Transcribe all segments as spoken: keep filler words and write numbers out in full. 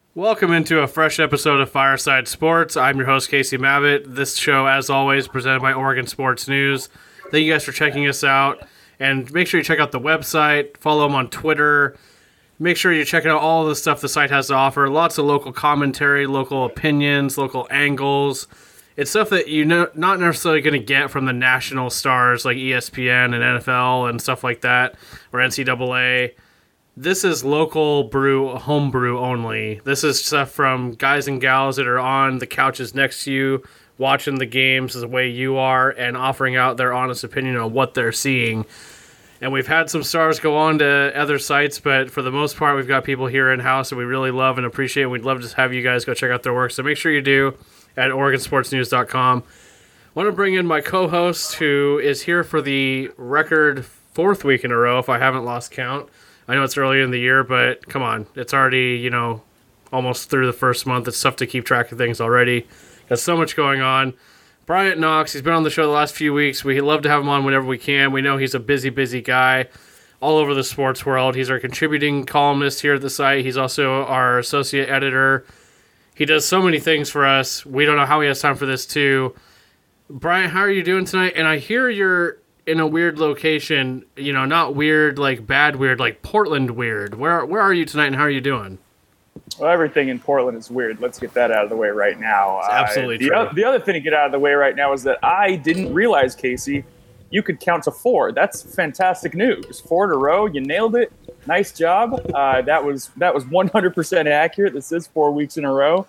Welcome into a fresh episode of Fireside Sports. I'm your host, Casey Mabbitt. This show, as always, presented by Oregon Sports News. Thank you guys for checking us out. And make sure you check out the website, follow them on Twitter. Make sure you're checking out all the stuff the site has to offer. Lots of local commentary, local opinions, local angles. It's stuff that you're no, not necessarily going to get from the national stars like E S P N and N F L and stuff like that, or N C double A. This is local brew, home brew only. This is stuff from guys and gals that are on the couches next to you, watching the games the way you are, and offering out their honest opinion on what they're seeing. And we've had some stars go on to other sites, but for the most part, we've got people here in-house that we really love and appreciate. We'd love to have you guys go check out their work, so make sure you do at Oregon Sports News dot com. I want to bring in my co-host, who is here for the record fourth week in a row, if I haven't lost count. I know it's early in the year, but come on. It's already, you know, almost through the first month. It's tough to keep track of things already. Got so much going on. Bryant Knox, he's been on the show the last few weeks. We love to have him on whenever we can. We know he's a busy, busy guy all over the sports world. He's our contributing columnist here at the site. He's also our associate editor. He does so many things for us. We don't know how he has time for this, too. Bryant, how are you doing tonight? And I hear you're in a weird location, you know, not weird, like bad weird, like Portland weird. Where where are you tonight and how are you doing? Well, everything in Portland is weird. Let's get that out of the way right now. It's absolutely uh, the, true. o- the other thing to get out of the way right now is that I didn't realize, Casey, you could count to four. That's fantastic news. Four in a row. You nailed it. Nice job. Uh, that was that was one hundred percent accurate. This is four weeks in a row.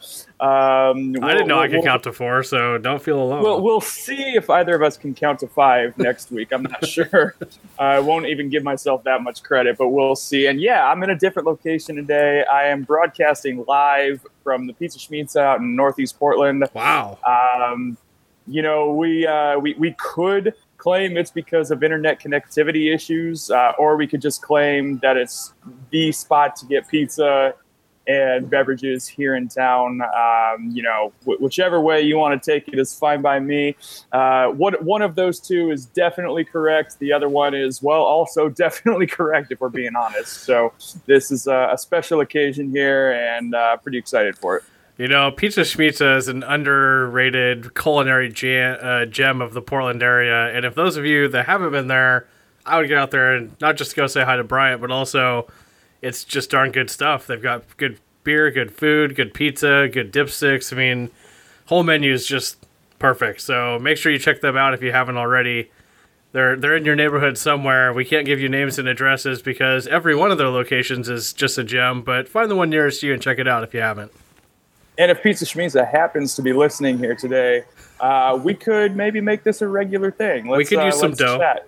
Um, we'll, I didn't know we'll, I could we'll, count to four, so don't feel alone. We'll, we'll see if either of us can count to five next week. I'm not sure. I won't even give myself that much credit, but we'll see. And yeah, I'm in a different location today. I am broadcasting live from the Pizza Schmeats out in Northeast Portland. Wow. Um, you know, we, uh, we, we could claim it's because of internet connectivity issues, uh, or we could just claim that it's the spot to get pizza and beverages here in town. Um, you know, wh- whichever way you want to take it is fine by me. Uh, what, one of those two is definitely correct. The other one is, well, also definitely correct if we're being honest. So this is a, a special occasion here and uh, pretty excited for it. You know, Pizza Schmitza is an underrated culinary jam, uh, gem of the Portland area. And if those of you that haven't been there, I would get out there and not just go say hi to Bryant, but also it's just darn good stuff. They've got good beer, good food, good pizza, good dipsticks. I mean, whole menu is just perfect. So make sure you check them out if you haven't already. They're they're in your neighborhood somewhere. We can't give you names and addresses because every one of their locations is just a gem. But find the one nearest you and check it out if you haven't. And if Pizza Schmeatza happens to be listening here today, uh, we could maybe make this a regular thing. Let's, we could use uh, some let's dough. Chat.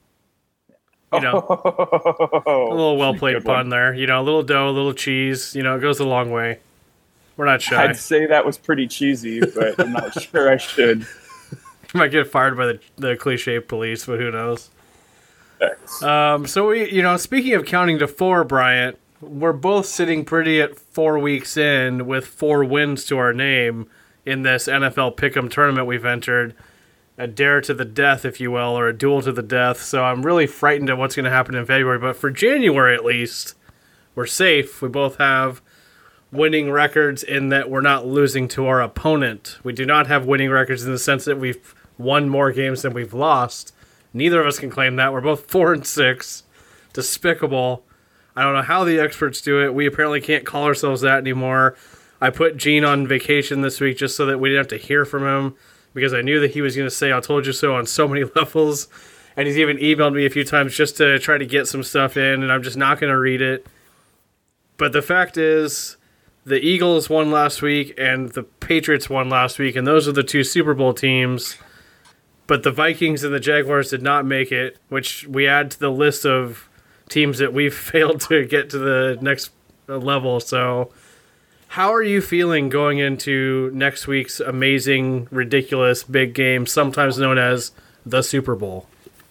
You know, oh, a little well-played good one. pun there. You know, a little dough, a little cheese. You know, it goes a long way. We're not shy. I'd say that was pretty cheesy, but I'm not sure I should. Might get fired by the, the cliche police, but who knows? Thanks. Um, so, we, you know, speaking of counting to four, Bryant, we're both sitting pretty at four weeks in with four wins to our name in this N F L Pick'em tournament we've entered. A dare to the death, if you will, or a duel to the death. So I'm really frightened at what's going to happen in February. But for January, at least, we're safe. We both have winning records in that we're not losing to our opponent. We do not have winning records in the sense that we've won more games than we've lost. Neither of us can claim that. We're both four and six. Despicable. I don't know how the experts do it. We apparently can't call ourselves that anymore. I put Gene on vacation this week just so that we didn't have to hear from him because I knew that he was going to say, I told you so on so many levels. And he's even emailed me a few times just to try to get some stuff in, and I'm just not going to read it. But the fact is, the Eagles won last week and the Patriots won last week, and those are the two Super Bowl teams. But the Vikings and the Jaguars did not make it, which we add to the list of teams that we've failed to get to the next level. So how are you feeling going into next week's amazing, ridiculous, big game, sometimes known as the Super Bowl?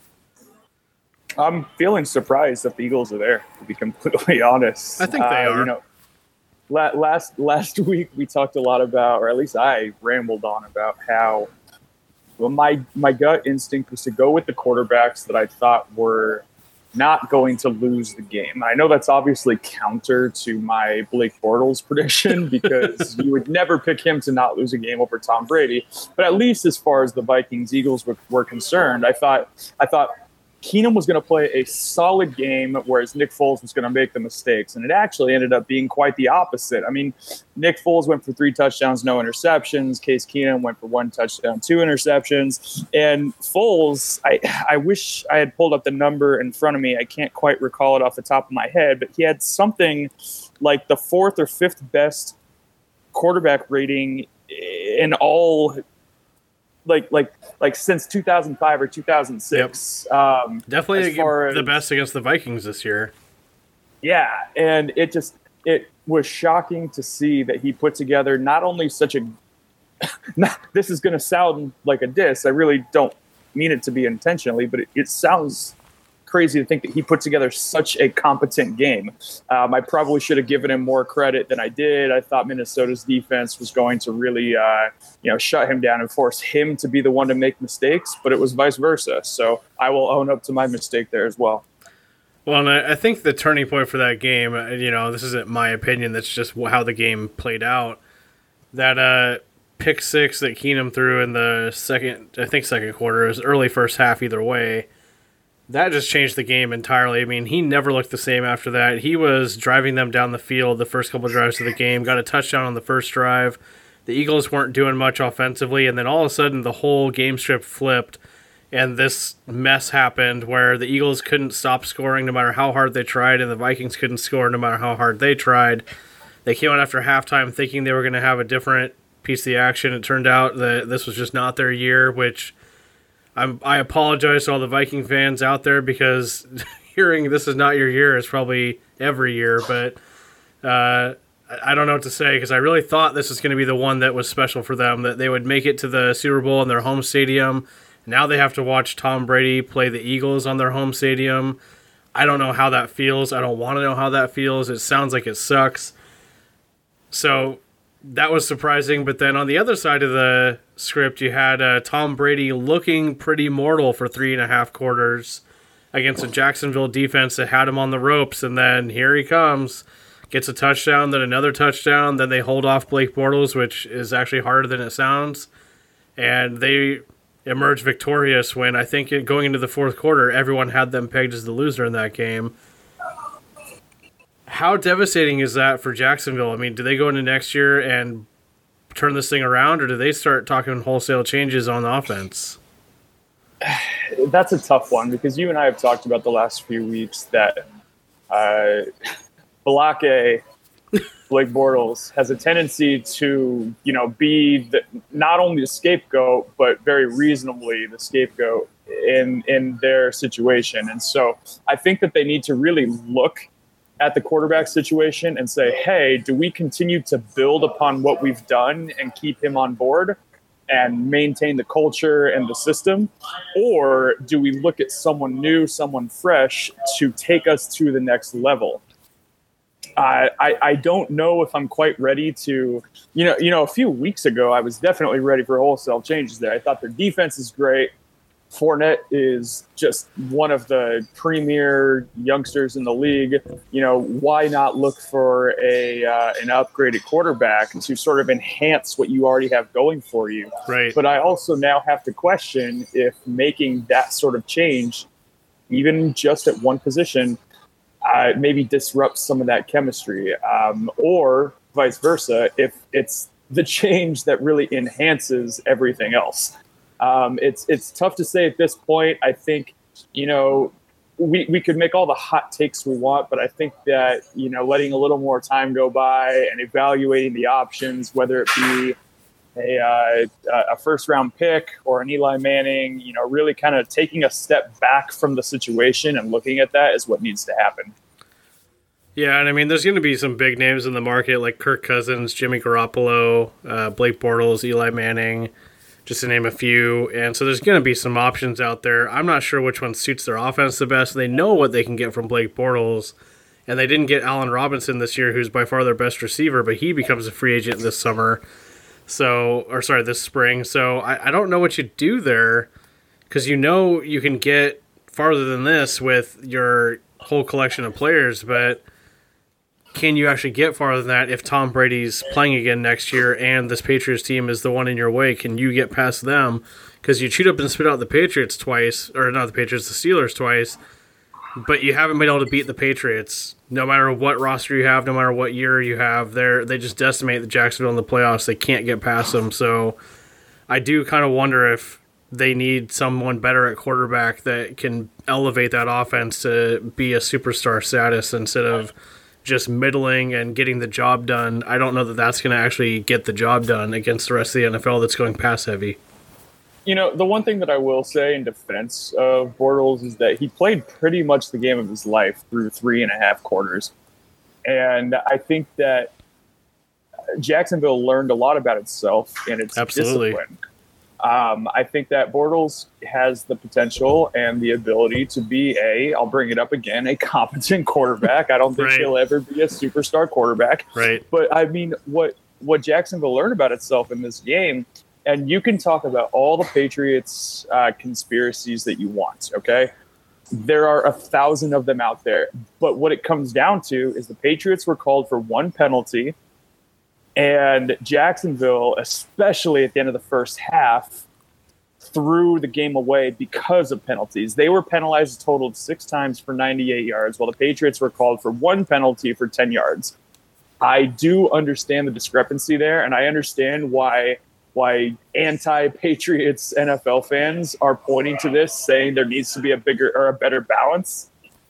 I'm feeling surprised that the Eagles are there, to be completely honest. I think they uh, are. You know, la- last last week we talked a lot about, or at least I rambled on about how, well, my, my gut instinct was to go with the quarterbacks that I thought were not going to lose the game. I know that's obviously counter to my Blake Bortles prediction because you would never pick him to not lose a game over Tom Brady. But at least as far as the Vikings Eagles were, were concerned, I thought I thought Keenum was going to play a solid game, whereas Nick Foles was going to make the mistakes. And it actually ended up being quite the opposite. I mean, Nick Foles went for three touchdowns, no interceptions. Case Keenum went for one touchdown, two interceptions. And Foles, I, I wish I had pulled up the number in front of me. I can't quite recall it off the top of my head, but he had something like the fourth or fifth best quarterback rating in all like like like since two thousand five or two thousand six. Yep. Um, Definitely the as, best against the Vikings this year. Yeah, and it just it was shocking to see that he put together not only such a not, this is going to sound like a diss. I really don't mean it to be intentionally, but it, it sounds crazy to think that he put together such a competent game. Um, I probably should have given him more credit than I did. I thought Minnesota's defense was going to really, uh, you know, shut him down and force him to be the one to make mistakes, but it was vice versa. So I will own up to my mistake there as well. Well, and I think the turning point for that game, you know, this isn't my opinion, that's just how the game played out. That uh, pick six that Keenum threw in the second, I think second quarter, it was early first half either way. That just changed the game entirely. I mean, he never looked the same after that. He was driving them down the field the first couple of drives of the game, got a touchdown on the first drive. The Eagles weren't doing much offensively, and then all of a sudden the whole game script flipped, and this mess happened where the Eagles couldn't stop scoring no matter how hard they tried, and the Vikings couldn't score no matter how hard they tried. They came out after halftime thinking they were going to have a different piece of the action. It turned out that this was just not their year, which I'm, I apologize to all the Viking fans out there because hearing this is not your year is probably every year, but uh, I don't know what to say because I really thought this was going to be the one that was special for them, that they would make it to the Super Bowl in their home stadium. Now they have to watch Tom Brady play the Eagles on their home stadium. I don't know how that feels. I don't want to know how that feels. It sounds like it sucks. So that was surprising, but then on the other side of the script, you had uh, Tom Brady looking pretty mortal for three and a half quarters against a Jacksonville defense that had him on the ropes, and then here he comes, gets a touchdown, then another touchdown, then they hold off Blake Bortles, which is actually harder than it sounds, and they emerge victorious when I think it, going into the fourth quarter, everyone had them pegged as the loser in that game. How devastating is that for Jacksonville? I mean, do they go into next year and turn this thing around, or do they start talking wholesale changes on offense? That's a tough one because you and I have talked about the last few weeks that uh, Balake, Blake Bortles, has a tendency to, you know, be the, not only the scapegoat, but very reasonably the scapegoat in in their situation. And so I think that they need to really look at the quarterback situation and say, hey, do we continue to build upon what we've done and keep him on board and maintain the culture and the system? Or do we look at someone new, someone fresh to take us to the next level? Uh, I, I don't know if I'm quite ready to, you know, you know, a few weeks ago, I was definitely ready for wholesale changes there. I thought their defense is great. Fournette is just one of the premier youngsters in the league. You know, why not look for a uh, an upgraded quarterback to sort of enhance what you already have going for you? Right. But I also now have to question if making that sort of change, even just at one position, uh, maybe disrupts some of that chemistry, um, or vice versa, if it's the change that really enhances everything else. Um, it's it's tough to say at this point. I think, you know, we, we could make all the hot takes we want, but I think that, you know, letting a little more time go by and evaluating the options, whether it be a, uh, a first round pick or an Eli Manning, you know, really kind of taking a step back from the situation and looking at that is what needs to happen. Yeah, and I mean, there's going to be some big names in the market like Kirk Cousins, Jimmy Garoppolo, uh, Blake Bortles, Eli Manning, just to name a few. And so there's going to be some options out there. I'm not sure which one suits their offense the best. They know what they can get from Blake Bortles, and they didn't get Allen Robinson this year, who's by far their best receiver, but he becomes a free agent this summer. So, or sorry, this spring. So I, I don't know what you do there because you know you can get farther than this with your whole collection of players, but can you actually get farther than that if Tom Brady's playing again next year and this Patriots team is the one in your way? Can you get past them? Because you chewed up and spit out the Patriots twice, or not the Patriots, the Steelers twice, but you haven't been able to beat the Patriots. No matter what roster you have, no matter what year you have, they they just decimate the Jacksonville in the playoffs. They can't get past them. So I do kind of wonder if they need someone better at quarterback that can elevate that offense to be a superstar status instead of just middling and getting the job done. I don't know that that's going to actually get the job done against the rest of the N F L that's going pass heavy. You know, the one thing that I will say in defense of Bortles is that he played pretty much the game of his life through three and a half quarters. And I think that Jacksonville learned a lot about itself and its Absolutely. discipline. Um, I think that Bortles has the potential and the ability to be a, I'll bring it up again, a competent quarterback. I don't think Right. he'll ever be a superstar quarterback. Right. But I mean, what what Jacksonville learned about itself in this game, and you can talk about all the Patriots uh, conspiracies that you want, okay? There are a thousand of them out there. But what it comes down to is the Patriots were called for one penalty, and Jacksonville, especially at the end of the first half, threw the game away because of penalties. They were penalized a total of six times for ninety-eight yards, while the Patriots were called for one penalty for ten yards. I do understand the discrepancy there, and I understand why why anti-Patriots N F L fans are pointing to this, saying there needs to be a bigger or a better balance.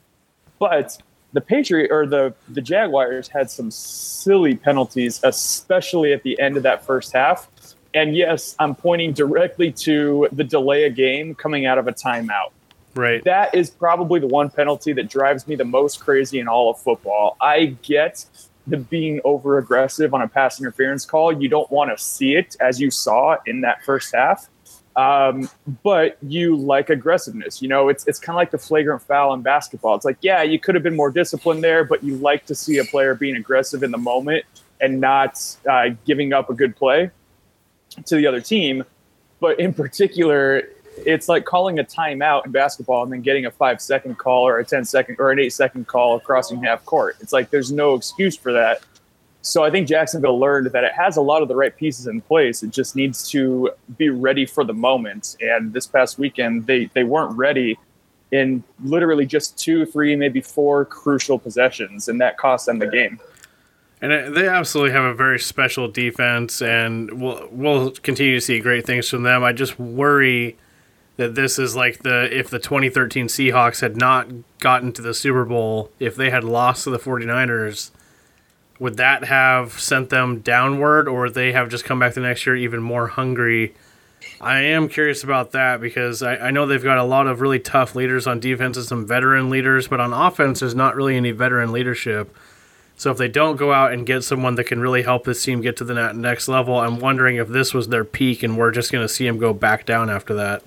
But the Patriot or the, the Jaguars had some silly penalties, especially at the end of that first half. And yes, I'm pointing directly to the delay a game coming out of a timeout. Right. That is probably the one penalty that drives me the most crazy in all of football. I get the being over aggressive on a pass interference call. You don't want to see it, as you saw in that first half. Um, but you like aggressiveness. You know, it's it's kind of like the flagrant foul in basketball. It's like, yeah, you could have been more disciplined there, but you like to see a player being aggressive in the moment and not uh, giving up a good play to the other team. But in particular, it's like calling a timeout in basketball and then getting a five-second call or a ten-second or an eight-second call crossing half court. It's like there's no excuse for that. So I think Jacksonville learned that it has a lot of the right pieces in place. It just needs to be ready for the moment. And this past weekend, they, they weren't ready in literally just two, three, maybe four crucial possessions, and that cost them the game. And they absolutely have a very special defense, and we'll, we'll continue to see great things from them. I just worry that this is like the if the twenty thirteen Seahawks had not gotten to the Super Bowl, if they had lost to the 49ers, would that have sent them downward, or would they have just come back the next year even more hungry? I am curious about that because I, I know they've got a lot of really tough leaders on defense and some veteran leaders, but on offense, there's not really any veteran leadership. So if they don't go out and get someone that can really help this team get to the next level, I'm wondering if this was their peak and we're just going to see them go back down after that.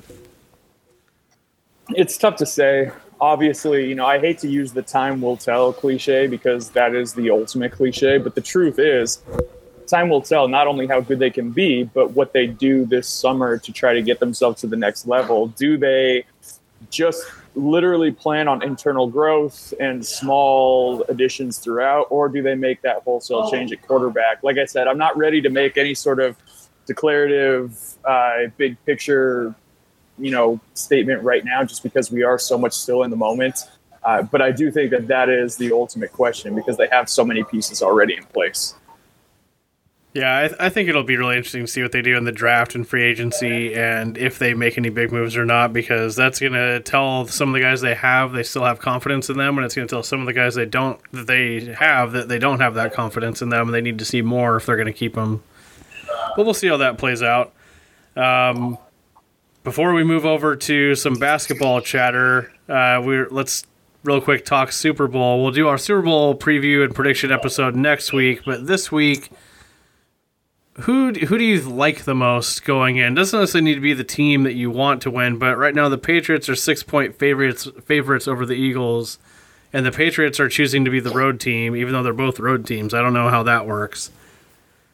It's tough to say. Obviously, you know, I hate to use the time will tell cliche because that is the ultimate cliche. But the truth is, time will tell not only how good they can be, but what they do this summer to try to get themselves to the next level. Do they just literally plan on internal growth and small additions throughout, or do they make that wholesale change at quarterback? Like I said, I'm not ready to make any sort of declarative, uh, big picture you know, statement right now, just because we are so much still in the moment. Uh, but I do think that that is the ultimate question because they have so many pieces already in place. Yeah, I, th- I think it'll be really interesting to see what they do in the draft and free agency and if they make any big moves or not, because that's going to tell some of the guys they have, they still have confidence in them, and it's going to tell some of the guys they don't, that they have, that they don't have that confidence in them, and they need to see more if they're going to keep them. But we'll see how that plays out. Um, Before we move over to some basketball chatter, uh, we're let's real quick talk Super Bowl. We'll do our Super Bowl preview and prediction episode next week, but this week, who who do you like the most going in? Doesn't necessarily need to be the team that you want to win, but right now the Patriots are six point favorites favorites over the Eagles, and the Patriots are choosing to be the road team, even though they're both road teams. I don't know how that works.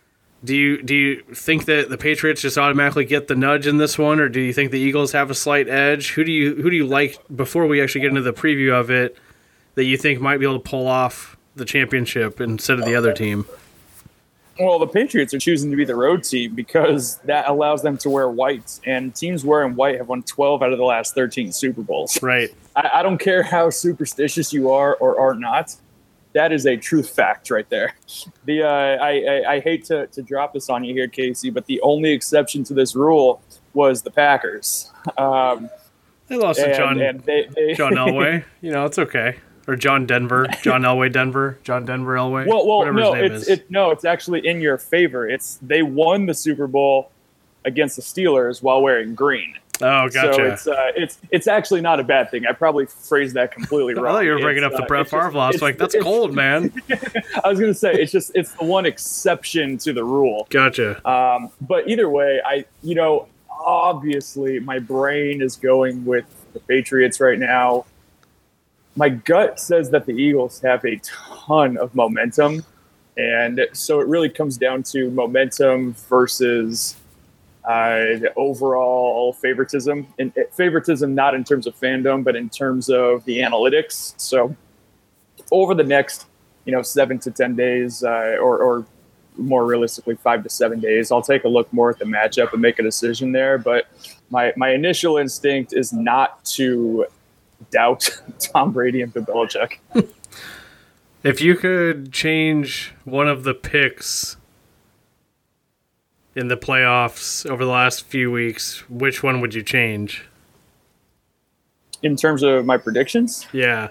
Do you do you think that the Patriots just automatically get the nudge in this one, or do you think the Eagles have a slight edge? Who do you who do you like before we actually get into the preview of it that you think might be able to pull off the championship instead of the other team? Well, the Patriots are choosing to be the road team because that allows them to wear white, and teams wearing white have won twelve out of the last thirteen Super Bowls. Right. I, I don't care how superstitious you are or are not. That is a truth fact right there. The uh, I, I, I hate to, to drop this on you here, Casey, but the only exception to this rule was the Packers. Um, they lost and, to John, and they, they, John Elway. You know, it's okay. Or John Denver, John Elway Denver, John Denver Elway. Well, well, whatever no, his name it's is. it, no, it's actually in your favor. It's they won the Super Bowl against the Steelers while wearing green. Oh, gotcha. So it's uh, it's it's actually not a bad thing. I probably phrased that completely wrong. I thought you were bringing it's, up the uh, Brett Favre just, law. I was like, that's cold, man. I was gonna say it's just it's the one exception to the rule. Gotcha. Um, but either way, I you know obviously my brain is going with the Patriots right now. My gut says that the Eagles have a ton of momentum, and so it really comes down to momentum versus uh, the overall favoritism. And favoritism not in terms of fandom, but in terms of the analytics. So over the next, you know, seven to ten days, uh, or, or more realistically, five to seven days, I'll take a look more at the matchup and make a decision there. But my my initial instinct is not to doubt Tom Brady and Bill Belichick. If you could change one of the picks in the playoffs over the last few weeks, which one would you change? In terms of my predictions? Yeah.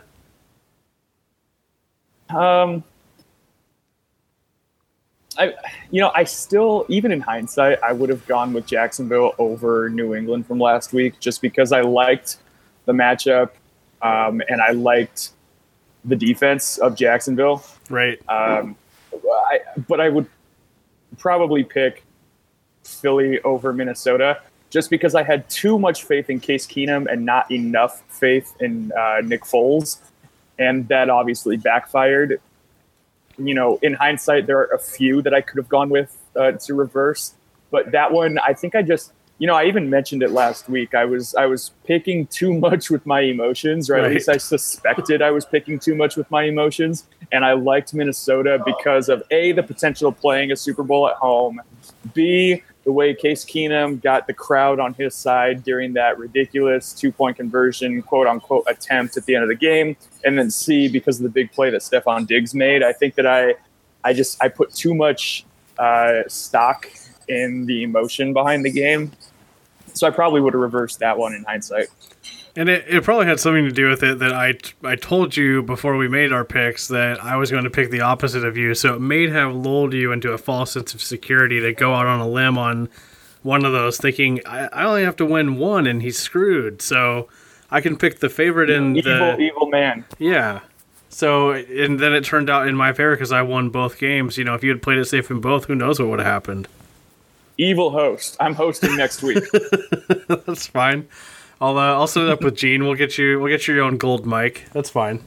Um, I, you know, I still, even in hindsight, I would have gone with Jacksonville over New England from last week just because I liked the matchup. Um, and I liked the defense of Jacksonville. Right. Um, I, but I would probably pick Philly over Minnesota just because I had too much faith in Case Keenum and not enough faith in uh, Nick Foles. And that obviously backfired. You know, in hindsight, there are a few that I could have gone with uh, to reverse. But that one, I think I just... You know, I even mentioned it last week. I was I was picking too much with my emotions, or at right. least I suspected I was picking too much with my emotions. And I liked Minnesota because of A, the potential of playing a Super Bowl at home, B, the way Case Keenum got the crowd on his side during that ridiculous two-point conversion, quote-unquote, attempt at the end of the game, and then C, because of the big play that Stephon Diggs made. I think that I, I just I put too much uh, stock in the emotion behind the game. So I probably would have reversed that one in hindsight. And it, it probably had something to do with it that I, I told you before we made our picks that I was going to pick the opposite of you. So it may have lulled you into a false sense of security to go out on a limb on one of those thinking, I, I only have to win one and he's screwed. So I can pick the favorite in evil, the... Evil man. Yeah. So, and then it turned out in my favor because I won both games. You know, if you had played it safe in both, who knows what would have happened. Evil host. I'm hosting next week. That's fine. I'll uh, I'll set it up with Gene. We'll get you we'll get you your own gold mic. That's fine.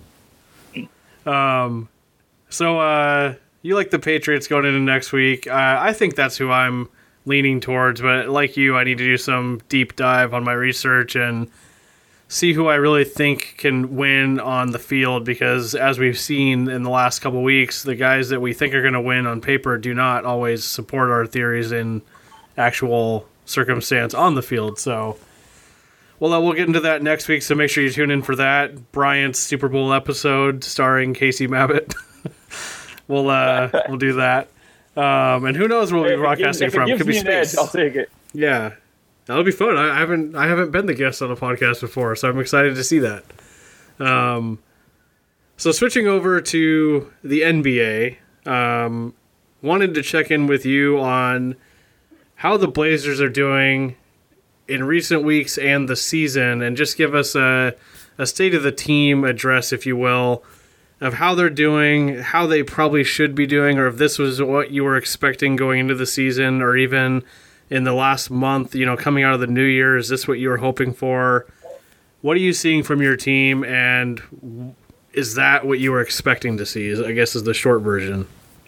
Um, so uh, you like the Patriots going into next week? Uh, I think that's who I'm leaning towards. But like you, I need to do some deep dive on my research and see who I really think can win on the field. Because as we've seen in the last couple weeks, the guys that we think are going to win on paper do not always support our theories in actual circumstance on the field. So, well, uh, we'll get into that next week, so make sure you tune in for that. Bryant's Super Bowl episode starring Casey Mabbitt. we'll uh, we'll do that. Um, and who knows where we'll be broadcasting from. It Could be me space. Edge, I'll take it. Yeah. That'll be fun. I haven't I haven't been the guest on a podcast before, so I'm excited to see that. Um, so switching over to the N B A, um, wanted to check in with you on how the Blazers are doing in recent weeks and the season, and just give us a, a state of the team address, if you will, of how they're doing, how they probably should be doing, or if this was what you were expecting going into the season, or even in the last month, you know, coming out of the new year, is this what you were hoping for? What are you seeing from your team, and is that what you were expecting to see, I guess is the short version?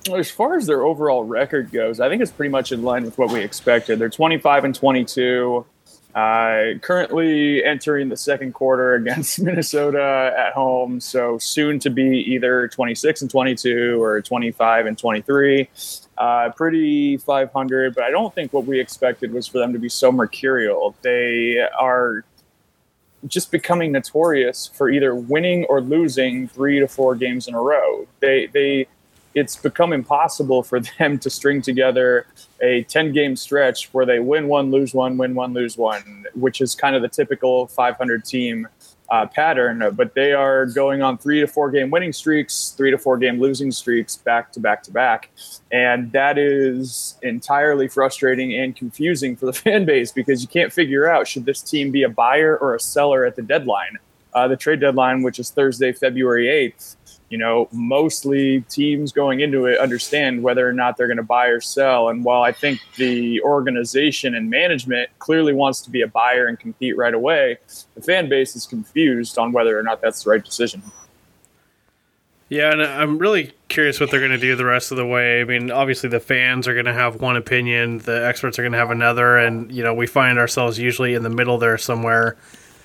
As far as their overall record goes, I think it's pretty much in line with what we expected. They're twenty-five and twenty-two, uh, currently entering the second quarter against Minnesota at home. So soon to be either twenty-six and twenty-two or twenty-five and twenty-three. Uh, pretty five hundred, but I don't think what we expected was for them to be so mercurial. They are just becoming notorious for either winning or losing three to four games in a row. They they. It's become impossible for them to string together a ten-game stretch where they win one, lose one, win one, lose one, which is kind of the typical five hundred team uh, pattern. But they are going on three to four-game winning streaks, three to four-game losing streaks back to back to back. And that is entirely frustrating and confusing for the fan base because you can't figure out, should this team be a buyer or a seller at the deadline? Uh, the trade deadline, which is Thursday, February eighth. You know, mostly teams going into it understand whether or not they're going to buy or sell. And while I think the organization and management clearly wants to be a buyer and compete right away, the fan base is confused on whether or not that's the right decision. Yeah, and I'm really curious what they're going to do the rest of the way. I mean, obviously the fans are going to have one opinion, the experts are going to have another, and, you know, we find ourselves usually in the middle there somewhere.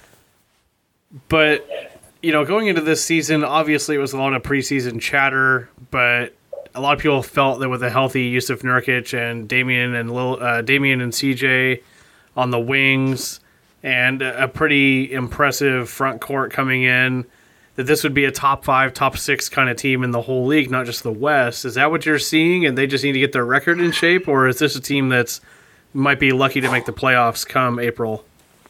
But you know, going into this season, obviously it was a lot of preseason chatter, but a lot of people felt that with a healthy Yusuf Nurkic and Damian and Lil, uh, Damian and C J on the wings and a pretty impressive front court coming in, that this would be a top five, top six kind of team in the whole league, not just the West. Is that what you're seeing, and they just need to get their record in shape, or is this a team that's might be lucky to make the playoffs come April?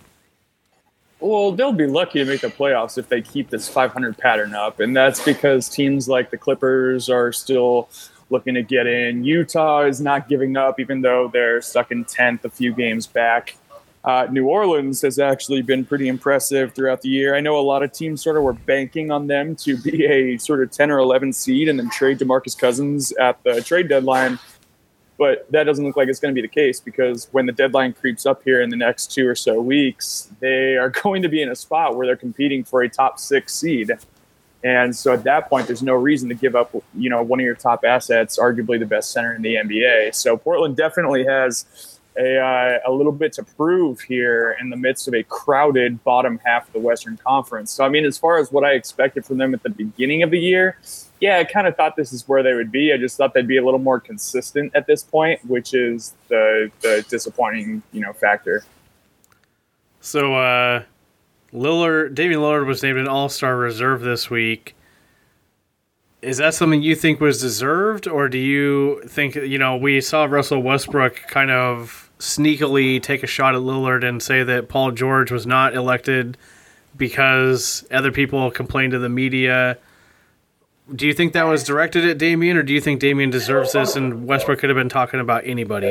Well, they'll be lucky to make the playoffs if they keep this five hundred pattern up, and that's because teams like the Clippers are still looking to get in. Utah is not giving up, even though they're stuck in tenth, a few games back. Uh, New Orleans has actually been pretty impressive throughout the year. I know a lot of teams sort of were banking on them to be a sort of ten or eleven seed and then trade DeMarcus Cousins at the trade deadline. But that doesn't look like it's going to be the case because when the deadline creeps up here in the next two or so weeks, they are going to be in a spot where they're competing for a top six seed. And so at that point, there's no reason to give up, you know, one of your top assets, arguably the best center in the N B A. So Portland definitely has a, uh, a little bit to prove here in the midst of a crowded bottom half of the Western Conference. So, I mean, as far as what I expected from them at the beginning of the year, yeah, I kind of thought this is where they would be. I just thought they'd be a little more consistent at this point, which is the the disappointing, you know, factor. So, uh, Lillard, Damian Lillard was named an All-Star reserve this week. Is that something you think was deserved, or do you think, you know, we saw Russell Westbrook kind of sneakily take a shot at Lillard and say that Paul George was not elected because other people complained to the media. Do you think that was directed at Damian, or do you think Damian deserves this and Westbrook could have been talking about anybody?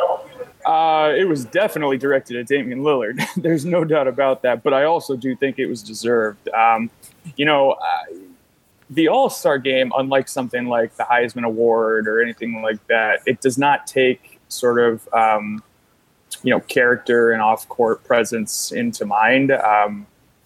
Uh, it was definitely directed at Damian Lillard. There's no doubt about that. But I also do think it was deserved. Um, you know, uh, the All-Star game, unlike something like the Heisman Award or anything like that, it does not take sort of, um, you know, character and off-court presence into mind. Um,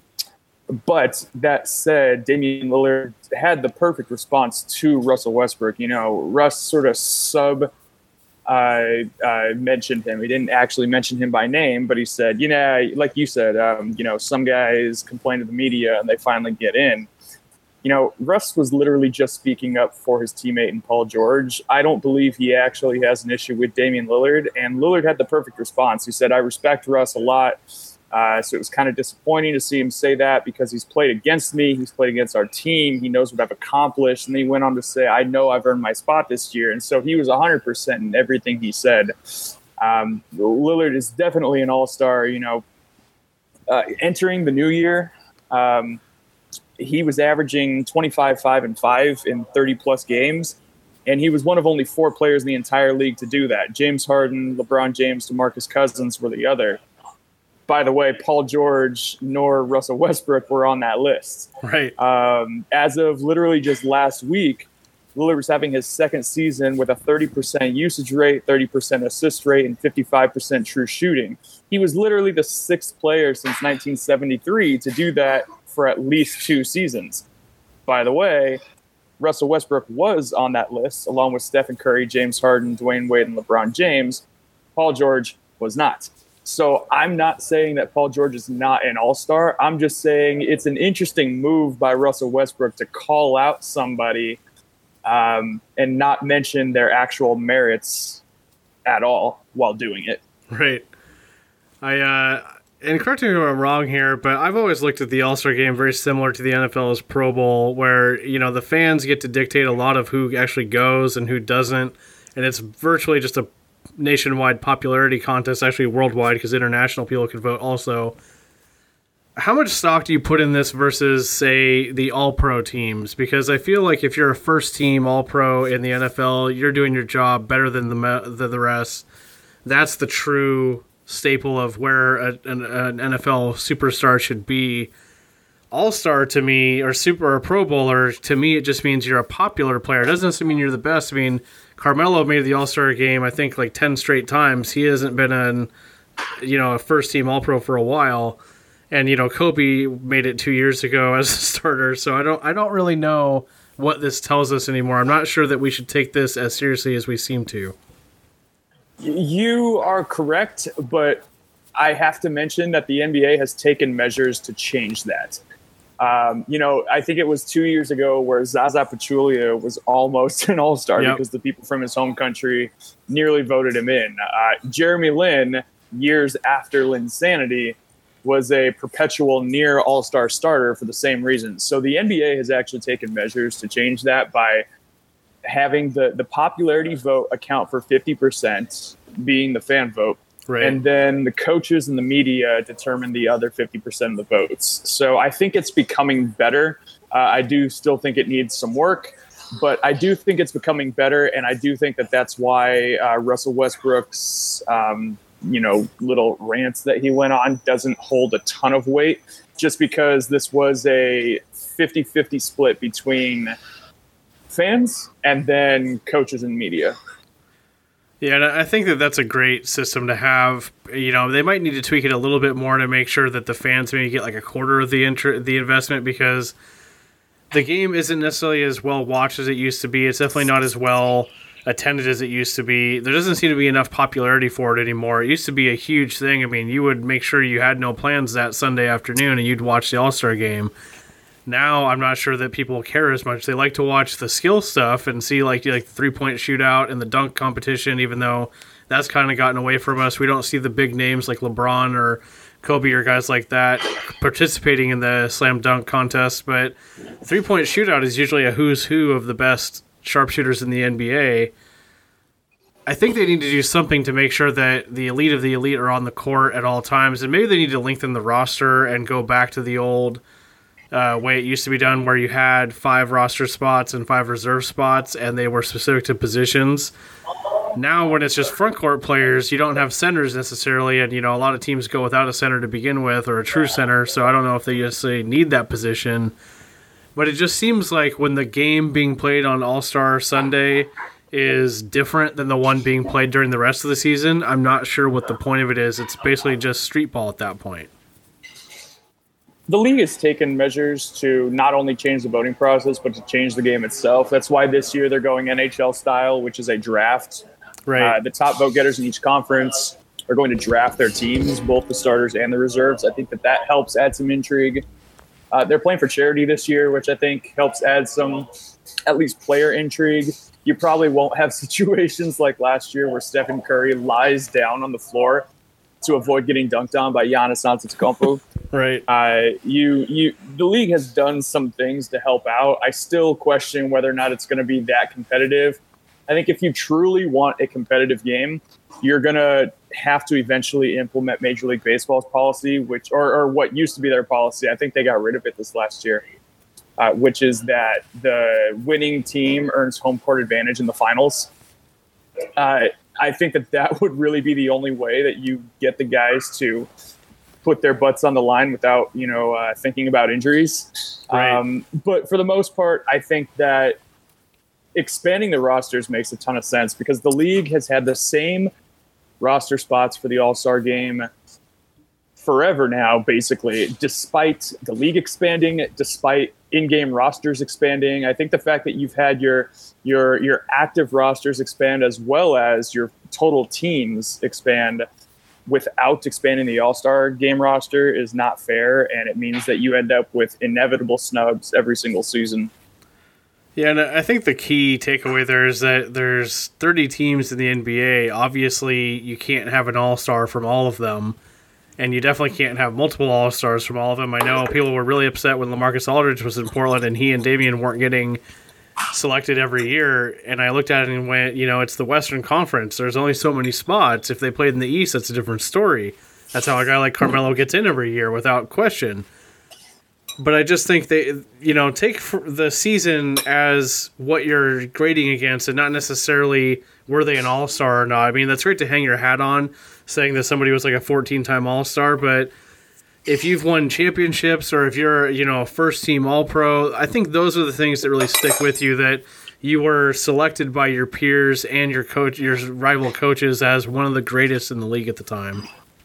but that said, Damian Lillard had the perfect response to Russell Westbrook. You know, Russ sort of sub uh, uh, mentioned him. He didn't actually mention him by name, but he said, you know, like you said, um, you know, some guys complain to the media and they finally get in. You know, Russ was literally just speaking up for his teammate in Paul George. I don't believe he actually has an issue with Damian Lillard, and Lillard had the perfect response. He said, I respect Russ a lot. Uh, so it was kind of disappointing to see him say that because he's played against me. He's played against our team. He knows what I've accomplished. And then he went on to say, I know I've earned my spot this year. And so he was one hundred percent in everything he said. Um, Lillard is definitely an all-star. You know, uh, entering the new year, um, he was averaging twenty-five, five, and five in thirty-plus games. And he was one of only four players in the entire league to do that. James Harden, LeBron James, DeMarcus Cousins were the other. By the way, Paul George nor Russell Westbrook were on that list. Right. Um, as of literally just last week, Lillard was having his second season with a thirty percent usage rate, thirty percent assist rate, and fifty-five percent true shooting. He was literally the sixth player since nineteen seventy-three to do that for at least two seasons. By the way, Russell Westbrook was on that list, along with Stephen Curry, James Harden, Dwayne Wade, and LeBron James. Paul George was not. So I'm not saying that Paul George is not an all-star. I'm just saying it's an interesting move by Russell Westbrook to call out somebody um, and not mention their actual merits at all while doing it. Right. I uh, and correct me if I'm wrong here, but I've always looked at the All-Star game very similar to the N F L's Pro Bowl, where, you know, the fans get to dictate a lot of who actually goes and who doesn't, and it's virtually just a nationwide popularity contest, actually worldwide, because international people can vote also. How much stock do you put in this versus, say, the All-Pro teams? Because I feel like if you're a first-team All-Pro in the N F L, you're doing your job better than the the, the rest. That's the true staple of where a, an, an N F L superstar should be. All-Star to me, or super or Pro Bowler, to me, it just means you're a popular player. It doesn't necessarily mean you're the best. I mean, Carmelo made the All-Star game, I think, like ten straight times. He hasn't been an, you know, a first-team All-Pro for a while. And, you know, Kobe made it two years ago as a starter. So I don't I don't really know what this tells us anymore. I'm not sure that we should take this as seriously as we seem to. You are correct, but I have to mention that the N B A has taken measures to change that. Um, you know, I think it was two years ago where Zaza Pachulia was almost an all-star yep. because the people from his home country nearly voted him in. Uh, Jeremy Lin, years after Linsanity, was a perpetual near all-star starter for the same reasons. So the N B A has actually taken measures to change that by having the, the popularity vote account for fifty percent being the fan vote. Right. And then the coaches and the media determine the other fifty percent of the votes. So I think it's becoming better. Uh, I do still think it needs some work, but I do think it's becoming better. And I do think that that's why uh, Russell Westbrook's, um, you know, little rants that he went on doesn't hold a ton of weight, just because this was a fifty-fifty split between fans and then coaches and media. Yeah, and I think that that's a great system to have. You know, they might need to tweak it a little bit more to make sure that the fans maybe get like a quarter of the inter- the investment, because the game isn't necessarily as well watched as it used to be. It's definitely not as well attended as it used to be. There doesn't seem to be enough popularity for it anymore. It used to be a huge thing. I mean, you would make sure you had no plans that Sunday afternoon and you'd watch the All-Star game. Now, I'm not sure that people care as much. They like to watch the skill stuff and see like, like the three-point shootout and the dunk competition, even though that's kind of gotten away from us. We don't see the big names like LeBron or Kobe or guys like that participating in the slam dunk contest. But three-point shootout is usually a who's who of the best sharpshooters in the N B A. I think they need to do something to make sure that the elite of the elite are on the court at all times. And maybe they need to lengthen the roster and go back to the old Uh, way it used to be done, where you had five roster spots and five reserve spots, and they were specific to positions. Now, when it's just front court players, you don't have centers necessarily, and you know a lot of teams go without a center to begin with, or a true center. So I don't know if they just say need that position. But it just seems like when the game being played on All-Star Sunday is different than the one being played during the rest of the season, I'm not sure what the point of it is. It's basically just street ball at that point. The league has taken measures to not only change the voting process, but to change the game itself. That's why this year they're going N H L style, which is a draft. Right. Uh, the top vote getters in each conference are going to draft their teams, both the starters and the reserves. I think that that helps add some intrigue. Uh, they're playing for charity this year, which I think helps add some, at least player intrigue. You probably won't have situations like last year where Stephen Curry lies down on the floor to avoid getting dunked on by Giannis Antetokounmpo. Right. Uh, you, you, the league has done some things to help out. I still question whether or not it's going to be that competitive. I think if you truly want a competitive game, you're going to have to eventually implement Major League Baseball's policy, which, or, or what used to be their policy. I think they got rid of it this last year, uh, which is that the winning team earns home court advantage in the finals. Uh, I think that that would really be the only way that you get the guys to put their butts on the line without, you know, uh, thinking about injuries. Right. Um, but for the most part, I think that expanding the rosters makes a ton of sense, because the league has had the same roster spots for the All-Star game forever now, basically, despite the league expanding, despite in-game rosters expanding. I think the fact that you've had your your your active rosters expand as well as your total teams expand without expanding the All-Star game roster is not fair, and it means that you end up with inevitable snubs every single season. Yeah, and I think the key takeaway there is that there's thirty teams in the N B A. Obviously, you can't have an all-star from all of them, and you definitely can't have multiple all-stars from all of them. I know people were really upset when LaMarcus Aldridge was in Portland and he and Damian weren't getting selected every year, and I looked at it and went, you know, it's the Western Conference. There's only so many spots. If they played in the East, that's a different story. That's how a guy like Carmelo gets in every year without question. But I just think they, you know, take the season as what you're grading against and not necessarily were they an all-star or not. I mean, that's great to hang your hat on, saying that somebody was like a fourteen-time all-star, but if you've won championships or if you're, you know, a first-team all-pro, I think those are the things that really stick with you, that you were selected by your peers and your coach, your rival coaches as one of the greatest in the league at the time.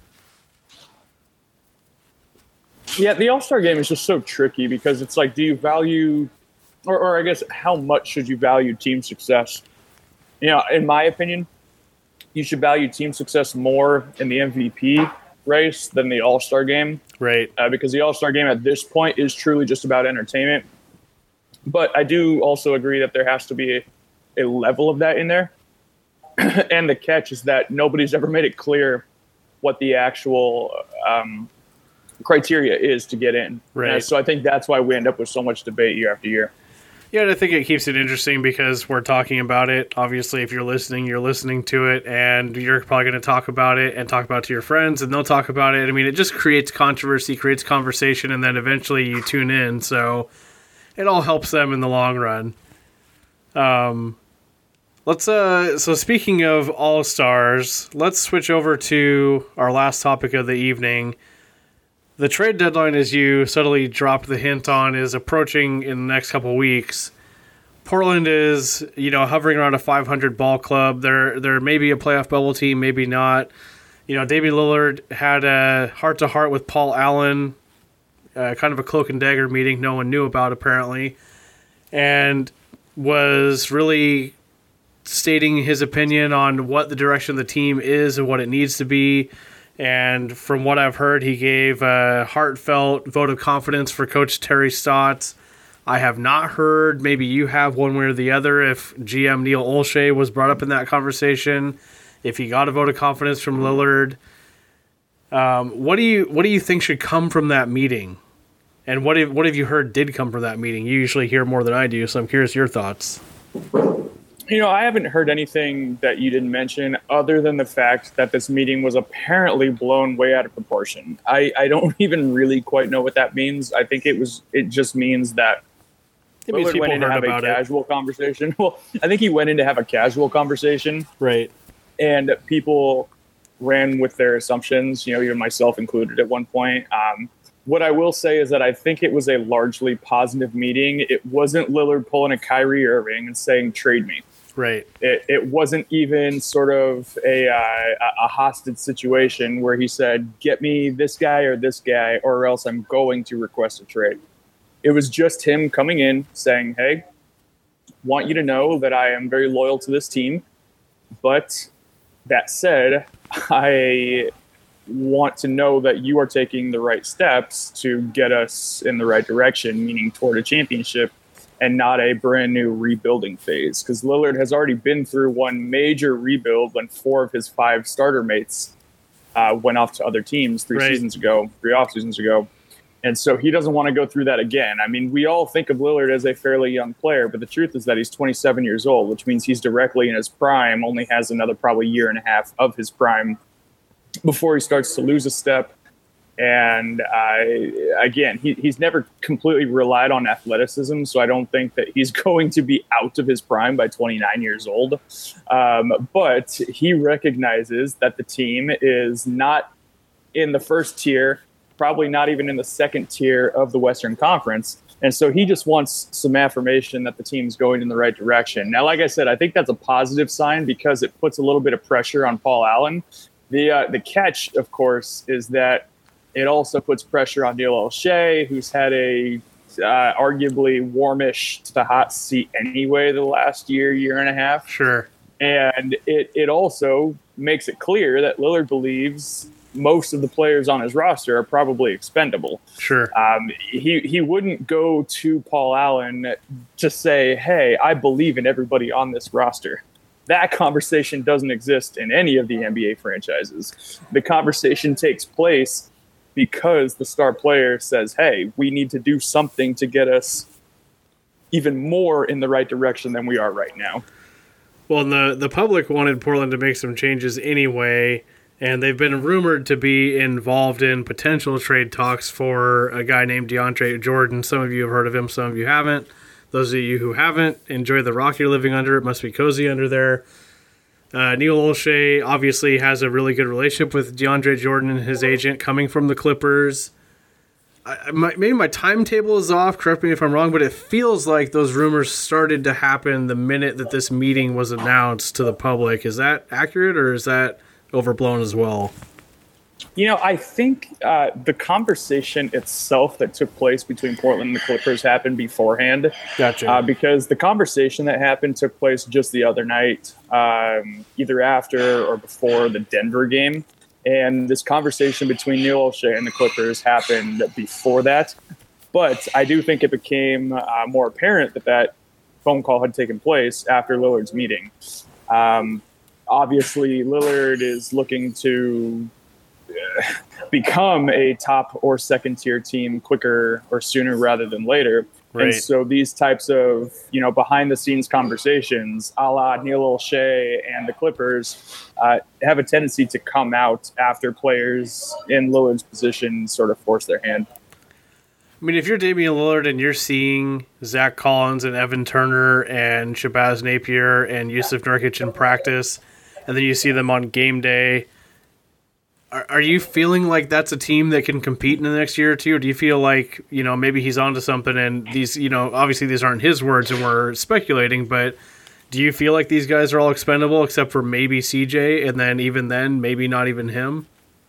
Yeah, the All-Star game is just so tricky because it's like, do you value, or, or I guess how much should you value team success? You know, in my opinion, you should value team success more in the M V P race than the All-Star game. Right. Uh, because the All-Star game at this point is truly just about entertainment. But I do also agree that there has to be a, a level of that in there. And the catch is that nobody's ever made it clear what the actual um, criteria is to get in. Right. And so I think that's why we end up with so much debate year after year. Yeah, and I think it keeps it interesting because we're talking about it. Obviously, if you're listening, you're listening to it, and you're probably going to talk about it and talk about it to your friends, and they'll talk about it. I mean, it just creates controversy, creates conversation, and then eventually you tune in. So it all helps them in the long run. Um, let's. Uh, so speaking of all-stars, let's switch over to our last topic of the evening. The trade deadline, as you subtly dropped the hint on, is approaching in the next couple of weeks. Portland is, you know, hovering around a five hundred ball club. There, there may be a playoff bubble team, maybe not. You know, Damian Lillard had a heart-to-heart with Paul Allen, uh, kind of a cloak and dagger meeting no one knew about, apparently, and was really stating his opinion on what the direction of the team is and what it needs to be. And from what I've heard, he gave a heartfelt vote of confidence for Coach Terry Stotts. I have not heard, maybe you have one way or the other, if G M Neil Olshey was brought up in that conversation, if he got a vote of confidence from Lillard. Um, what do you what do you think should come from that meeting? And what have, what have you heard did come from that meeting? You usually hear more than I do, so I'm curious your thoughts. You know, I haven't heard anything that you didn't mention other than the fact that this meeting was apparently blown way out of proportion. I, I don't even really quite know what that means. I think it was it just means that it means Lillard went in to have a casual it. conversation. Well, I think he went in to have a casual conversation. Right. And people ran with their assumptions, you know, even myself included at one point. Um, what I will say is that I think it was a largely positive meeting. It wasn't Lillard pulling a Kyrie Irving and saying, trade me. Right. It, it wasn't even sort of a, uh, a hostage situation where he said, get me this guy or this guy, or else I'm going to request a trade. It was just him coming in saying, hey, want you to know that I am very loyal to this team. But that said, I want to know that you are taking the right steps to get us in the right direction, meaning toward a championship, and not a brand new rebuilding phase. Because Lillard has already been through one major rebuild when four of his five starter mates uh, went off to other teams three right. seasons ago, three off seasons ago. And so he doesn't want to go through that again. I mean, we all think of Lillard as a fairly young player, but the truth is that he's twenty-seven years old, which means he's directly in his prime, only has another probably year and a half of his prime before he starts to lose a step. And uh, again, he, he's never completely relied on athleticism, so I don't think that he's going to be out of his prime by twenty-nine years old. Um, but he recognizes that the team is not in the first tier, probably not even in the second tier of the Western Conference. And so he just wants some affirmation that the team's going in the right direction. Now, like I said, I think that's a positive sign because it puts a little bit of pressure on Paul Allen. The uh, the catch, of course, is that it also puts pressure on Neil Olshey, who's had a uh, arguably warmish to the hot seat anyway the last year, year and a half. Sure. And it, it also makes it clear that Lillard believes most of the players on his roster are probably expendable. Sure. Um, he, he wouldn't go to Paul Allen to say, hey, I believe in everybody on this roster. That conversation doesn't exist in any of the N B A franchises. The conversation takes place because the star player says, hey, we need to do something to get us even more in the right direction than we are right now. Well, the, the public wanted Portland to make some changes anyway, and they've been rumored to be involved in potential trade talks for a guy named DeAndre Jordan. Some of you have heard of him, some of you haven't. Those of you who haven't, enjoy the rock you're living under. It must be cozy under there. Uh, Neil Olshey obviously has a really good relationship with DeAndre Jordan and his agent coming from the Clippers. I, my, maybe my timetable is off, correct me if I'm wrong, but it feels like those rumors started to happen the minute that this meeting was announced to the public. Is that accurate, or is that overblown as well? You know, I think uh, the conversation itself that took place between Portland and the Clippers happened beforehand. Gotcha. Uh, because the conversation that happened took place just the other night, um, either after or before the Denver game. And this conversation between Neil Olshey and the Clippers happened before that. But I do think it became uh, more apparent that that phone call had taken place after Lillard's meeting. Um, obviously, Lillard is looking to become a top or second tier team quicker or sooner rather than later. Right. And so these types of, you know, behind the scenes conversations, a la Neil Olshey and the Clippers, uh, have a tendency to come out after players in Lillard's position sort of force their hand. I mean, if you're Damian Lillard and you're seeing Zach Collins and Evan Turner and Shabazz Napier and Yusuf Nurkic in practice, and then you see them on game day, Are, are you feeling like that's a team that can compete in the next year or two? Or do you feel like, you know, maybe he's onto something and these, you know, obviously these aren't his words and we're speculating, but do you feel like these guys are all expendable except for maybe C J, and then even then, maybe not even him?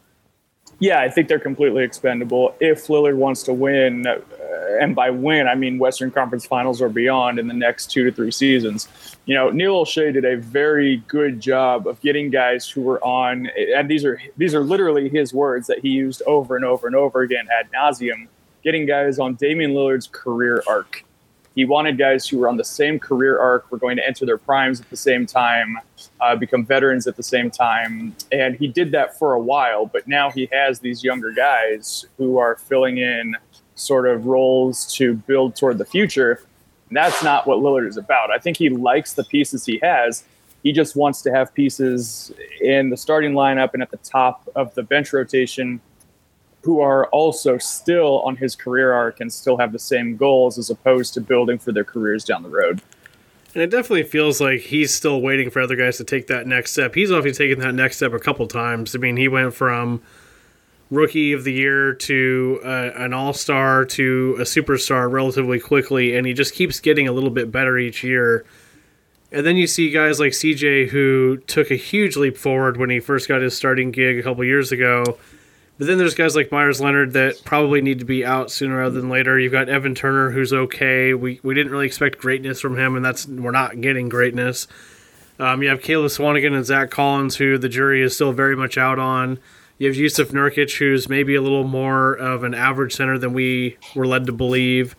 Yeah, I think they're completely expendable if Lillard wants to win. Uh, and by win, I mean Western Conference Finals or beyond in the next two to three seasons. You know, Neil Olshey did a very good job of getting guys who were on, and these are these are literally his words that he used over and over and over again ad nauseum, getting guys on Damian Lillard's career arc. He wanted guys who were on the same career arc, were going to enter their primes at the same time, uh, become veterans at the same time. And he did that for a while, but now he has these younger guys who are filling in sort of roles to build toward the future. And that's not what Lillard is about. I think he likes the pieces he has. He just wants to have pieces in the starting lineup and at the top of the bench rotation who are also still on his career arc and still have the same goals as opposed to building for their careers down the road. And it definitely feels like he's still waiting for other guys to take that next step. He's obviously taken that next step a couple times. I mean, he went from rookie of the year to uh, an all-star to a superstar relatively quickly, and he just keeps getting a little bit better each year. And then you see guys like C J who took a huge leap forward when he first got his starting gig a couple years ago. But then there's guys like Myers Leonard that probably need to be out sooner rather than later. You've got Evan Turner, who's okay. We we didn't really expect greatness from him, and that's we're not getting greatness. Um, you have Caleb Swanigan and Zach Collins, who the jury is still very much out on. You have Yusuf Nurkic, who's maybe a little more of an average center than we were led to believe.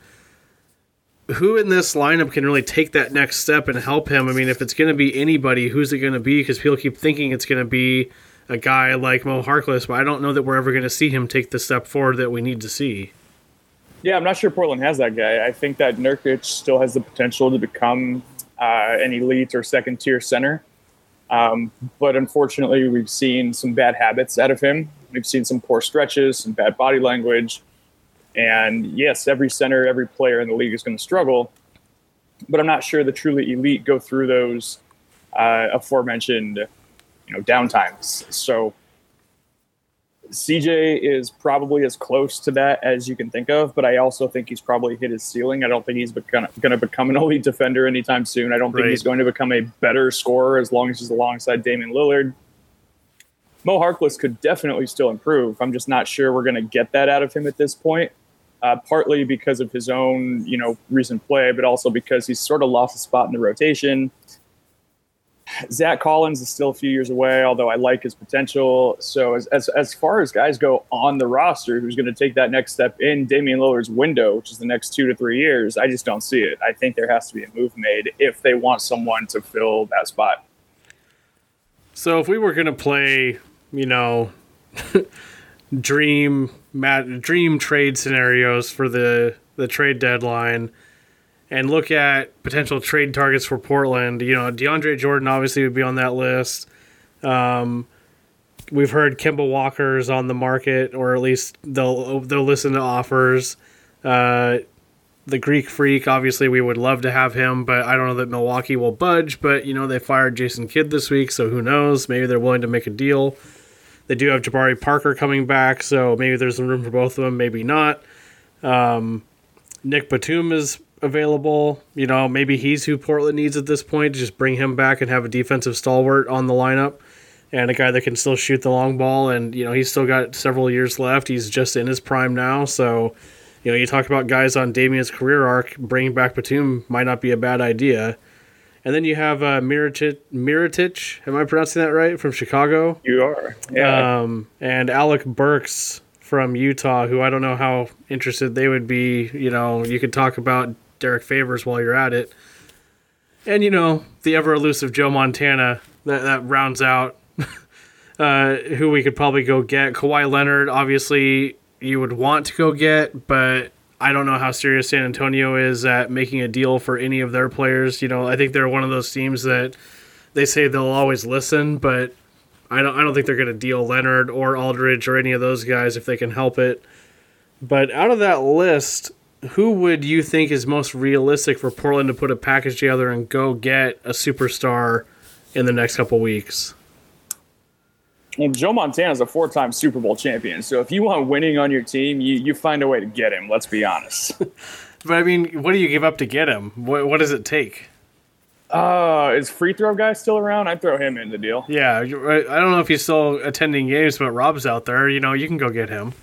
Who in this lineup can really take that next step and help him? I mean, if it's going to be anybody, who's it going to be? Because people keep thinking it's going to be a guy like Mo Harkless, but I don't know that we're ever going to see him take the step forward that we need to see. Yeah, I'm not sure Portland has that guy. I think that Nurkic still has the potential to become uh, an elite or second-tier center. Um, but unfortunately, we've seen some bad habits out of him. We've seen some poor stretches, some bad body language. And yes, every center, every player in the league is going to struggle. But I'm not sure the truly elite go through those uh, aforementioned you know, downtimes. So C J is probably as close to that as you can think of, but I also think he's probably hit his ceiling. I don't think he's going to become an elite defender anytime soon. I don't think right. he's going to become a better scorer as long as he's alongside Damian Lillard. Mo Harkless could definitely still improve. I'm just not sure we're going to get that out of him at this point. uh, partly because of his own, you know, recent play, but also because he's sort of lost a spot in the rotation. Zach Collins is still a few years away, although I like his potential. So as as, as far as guys go on the roster, who's going to take that next step in Damian Lillard's window, which is the next two to three years, I just don't see it. I think there has to be a move made if they want someone to fill that spot. So if we were going to play, you know, dream dream trade scenarios for the, the trade deadline and look at potential trade targets for Portland, you know, DeAndre Jordan obviously would be on that list. Um, we've heard Kemba Walker's on the market, or at least they'll they'll listen to offers. Uh, the Greek Freak, obviously we would love to have him, but I don't know that Milwaukee will budge. But, you know, they fired Jason Kidd this week, so who knows? Maybe they're willing to make a deal. They do have Jabari Parker coming back, so maybe there's some room for both of them, maybe not. Um, Nick Batum is available. You know, maybe he's who Portland needs at this point, to just bring him back and have a defensive stalwart on the lineup and a guy that can still shoot the long ball. And, you know, he's still got several years left. He's just in his prime now. So, you know, you talk about guys on Damian's career arc, bringing back Batum might not be a bad idea. And then you have uh, Mirotic, Mirotic, am I pronouncing that right, from Chicago? You are, yeah. Um, and Alec Burks from Utah, who I don't know how interested they would be. You know, you could talk about Derek Favors while you're at it. And, you know, the ever-elusive Joe Montana, that, that rounds out uh, who we could probably go get. Kawhi Leonard, obviously, you would want to go get, but I don't know how serious San Antonio is at making a deal for any of their players. You know, I think they're one of those teams that they say they'll always listen, but I don't I don't think they're going to deal Leonard or Aldridge or any of those guys if they can help it. But out of that list, who would you think is most realistic for Portland to put a package together and go get a superstar in the next couple weeks? Well, Joe Montana is a four-time Super Bowl champion, so if you want winning on your team, you, you find a way to get him, let's be honest. But, I mean, what do you give up to get him? What, what does it take? Uh, is free throw guy still around? I'd throw him in the deal. Yeah, I don't know if he's still attending games, but Rob's out there. You know, you can go get him.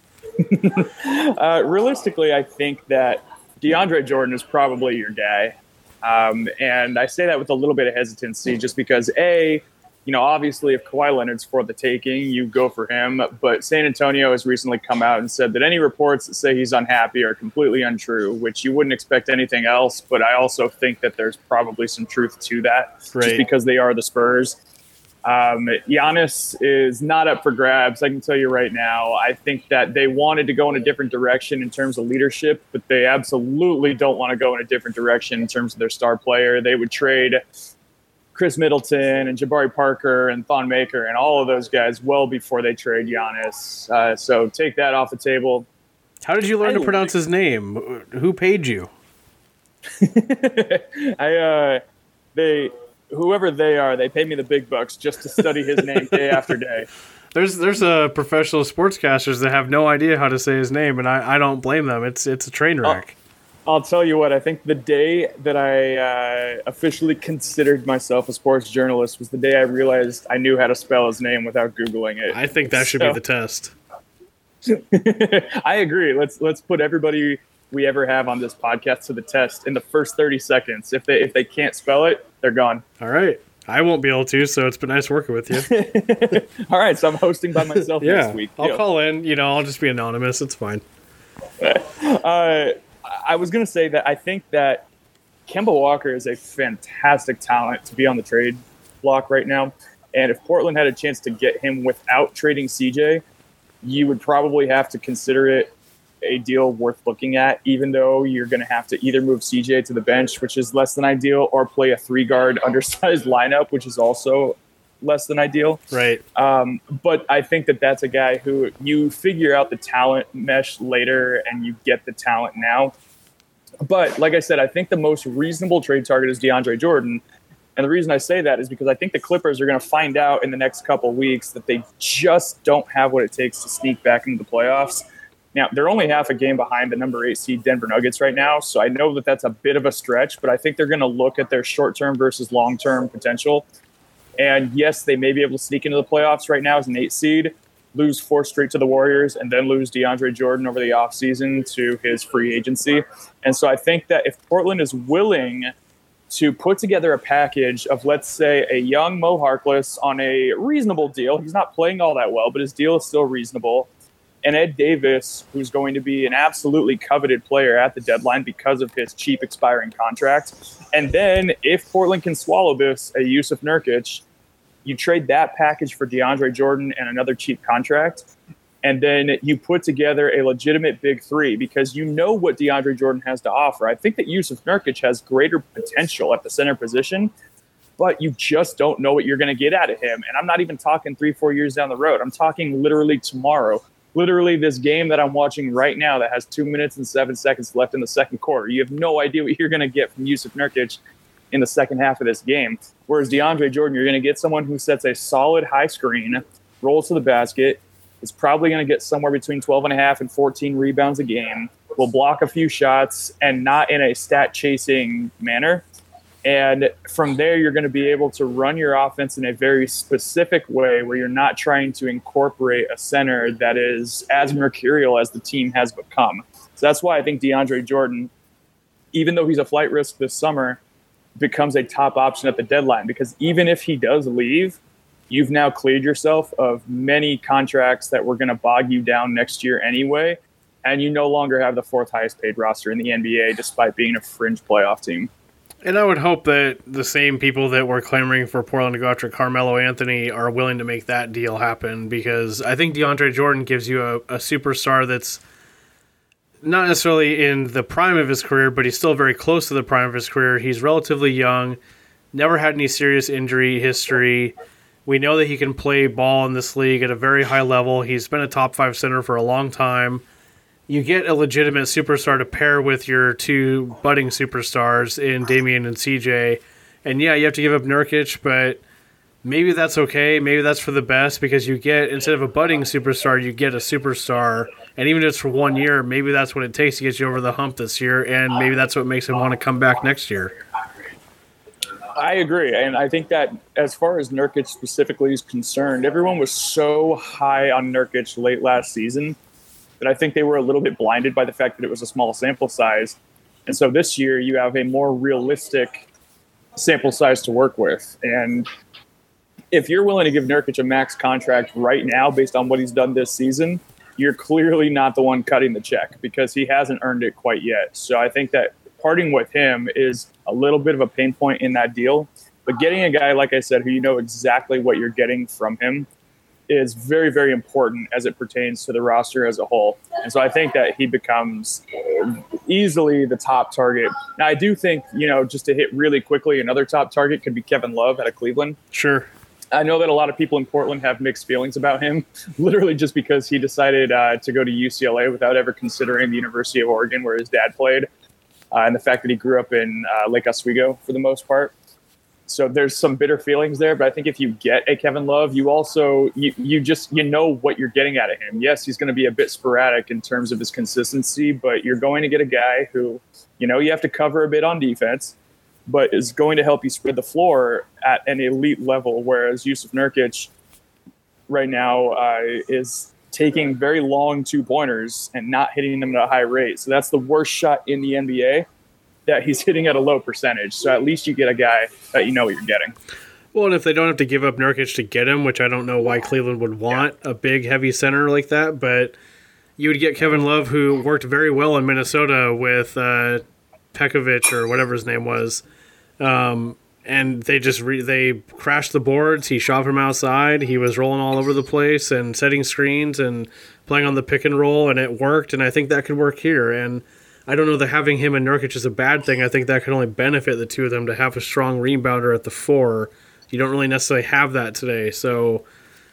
uh, realistically, I think that DeAndre Jordan is probably your guy. Um, and I say that with a little bit of hesitancy just because, A, you know, obviously if Kawhi Leonard's for the taking, you go for him. But San Antonio has recently come out and said that any reports that say he's unhappy are completely untrue, which you wouldn't expect anything else. But I also think that there's probably some truth to that, right, just because they are the Spurs. Um, Giannis is not up for grabs. I can tell you right now. I think that they wanted to go in a different direction in terms of leadership, but they absolutely don't want to go in a different direction in terms of their star player. They would trade Chris Middleton and Jabari Parker and Thon Maker and all of those guys well before they trade Giannis. Uh, so take that off the table. How did you learn I to pronounce his name? Who paid you? I uh, they whoever they are, they pay me the big bucks just to study his name day after day. There's there's a professional sportscasters that have no idea how to say his name, and I, I don't blame them. It's it's a train wreck. I'll, I'll tell you what. I think the day that I uh, officially considered myself a sports journalist was the day I realized I knew how to spell his name without Googling it. I think that should so, be the test. I agree. Let's let's put everybody we ever have on this podcast to the test in the first thirty seconds. If they if they can't spell it, they're gone. All right. I won't be able to, so it's been nice working with you. All right, so I'm hosting by myself yeah, next week. I'll Yo. call in. You know, I'll just be anonymous. It's fine. Uh, I was going to say that I think that Kemba Walker is a fantastic talent to be on the trade block right now. And if Portland had a chance to get him without trading C J, you would probably have to consider it a deal worth looking at, even though you're going to have to either move C J to the bench, which is less than ideal, or play a three-guard undersized lineup, which is also less than ideal. Right. Um, but I think that that's a guy who you figure out the talent mesh later and you get the talent now. But like I said, I think the most reasonable trade target is DeAndre Jordan. And the reason I say that is because I think the Clippers are going to find out in the next couple weeks that they just don't have what it takes to sneak back into the playoffs. Now, they're only half a game behind the number eight seed Denver Nuggets right now, so I know that that's a bit of a stretch, but I think they're going to look at their short-term versus long-term potential. And yes, they may be able to sneak into the playoffs right now as an eight seed, lose four straight to the Warriors, and then lose DeAndre Jordan over the offseason to his free agency. And so I think that if Portland is willing to put together a package of, let's say, a young Mo Harkless on a reasonable deal, he's not playing all that well, but his deal is still reasonable, and Ed Davis, who's going to be an absolutely coveted player at the deadline because of his cheap expiring contract. And then if Portland can swallow this, a Jusuf Nurkic, you trade that package for DeAndre Jordan and another cheap contract, and then you put together a legitimate big three because you know what DeAndre Jordan has to offer. I think that Jusuf Nurkic has greater potential at the center position, but you just don't know what you're going to get out of him. And I'm not even talking three, four years down the road. I'm talking literally tomorrow. Literally this game that I'm watching right now that has two minutes and seven seconds left in the second quarter. You have no idea what you're going to get from Jusuf Nurkic in the second half of this game. Whereas DeAndre Jordan, you're going to get someone who sets a solid high screen, rolls to the basket, is probably going to get somewhere between twelve and a half and fourteen rebounds a game, will block a few shots, and not in a stat-chasing manner. And from there, you're going to be able to run your offense in a very specific way where you're not trying to incorporate a center that is as mercurial as the team has become. So that's why I think DeAndre Jordan, even though he's a flight risk this summer, becomes a top option at the deadline. Because even if he does leave, you've now cleared yourself of many contracts that were going to bog you down next year anyway. And you no longer have the fourth highest paid roster in the N B A, despite being a fringe playoff team. And I would hope that the same people that were clamoring for Portland to go after Carmelo Anthony are willing to make that deal happen, because I think DeAndre Jordan gives you a, a superstar that's not necessarily in the prime of his career, but he's still very close to the prime of his career. He's relatively young, never had any serious injury history. We know that he can play ball in this league at a very high level. He's been a top five center for a long time. You get a legitimate superstar to pair with your two budding superstars in Damian and C J. And yeah, you have to give up Nurkic, but maybe that's okay. Maybe that's for the best, because you get, instead of a budding superstar, you get a superstar. And even if it's for one year, maybe that's what it takes to get you over the hump this year. And maybe that's what makes him want to come back next year. I agree. And I think that as far as Nurkic specifically is concerned, everyone was so high on Nurkic late last season that I think they were a little bit blinded by the fact that it was a small sample size. And so this year you have a more realistic sample size to work with. And if you're willing to give Nurkic a max contract right now based on what he's done this season, you're clearly not the one cutting the check, because he hasn't earned it quite yet. So I think that parting with him is a little bit of a pain point in that deal. But getting a guy, like I said, who you know exactly what you're getting from him is very, very important as it pertains to the roster as a whole. And so I think that he becomes easily the top target. Now, I do think, you know, just to hit really quickly, another top target could be Kevin Love out of Cleveland. Sure. I know that a lot of people in Portland have mixed feelings about him, literally just because he decided uh, to go to U C L A without ever considering the University of Oregon, where his dad played, uh, and the fact that he grew up in uh, Lake Oswego for the most part. So there's some bitter feelings there, but I think if you get a Kevin Love, you also, you, you just, you know what you're getting out of him. Yes, he's going to be a bit sporadic in terms of his consistency, but you're going to get a guy who, you know, you have to cover a bit on defense, but is going to help you spread the floor at an elite level, whereas Jusuf Nurkic right now uh, is taking very long two-pointers and not hitting them at a high rate. So that's the worst shot in the N B A that he's hitting at a low percentage. So at least you get a guy that you know what you're getting. Well, and if they don't have to give up Nurkic to get him, which I don't know why Cleveland would want yeah. a big, heavy center like that, but you would get Kevin Love, who worked very well in Minnesota with uh, Pekovic or whatever his name was. Um, and they just re- they crashed the boards. He shot from outside. He was rolling all over the place and setting screens and playing on the pick and roll, and it worked. And I think that could work here. And I don't know that having him and Nurkic is a bad thing. I think that could only benefit the two of them to have a strong rebounder at the four. You don't really necessarily have that today. So